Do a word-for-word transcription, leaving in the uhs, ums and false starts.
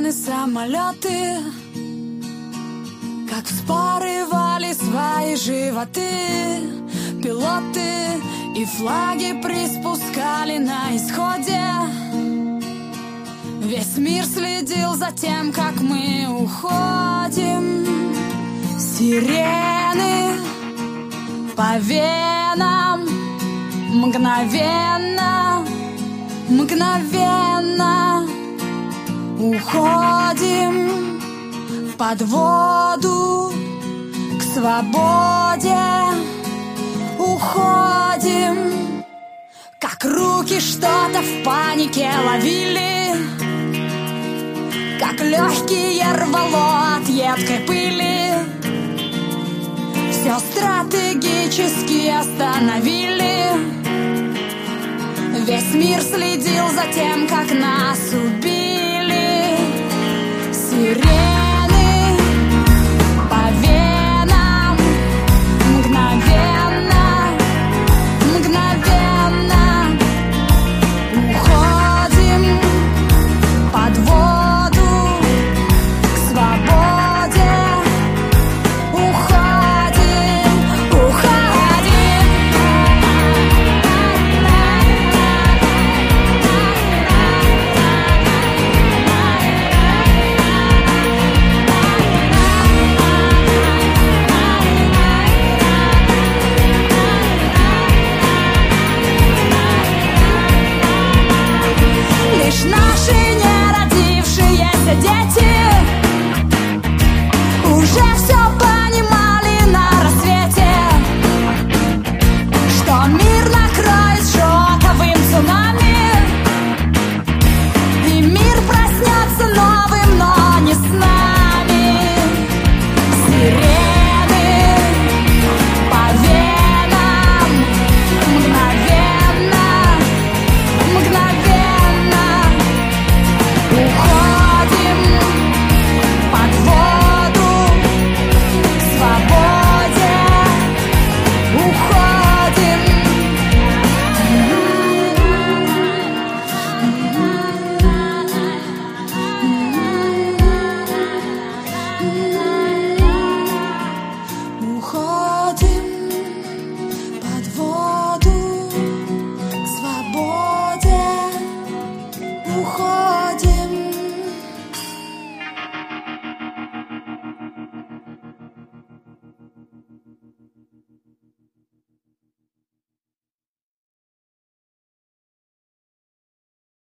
сирены, самолеты, как вспарывали свои животы пилоты, и флаги приспускали на исходе. Весь мир следил за тем, как мы уходим. Сирены по венам, мгновенно, мгновенно уходим под воду к свободе. Уходим, как руки что-то в панике ловили, как легкие рвало от едкой пыли. Все стратегически остановили. Весь мир следил за тем, как нас убили.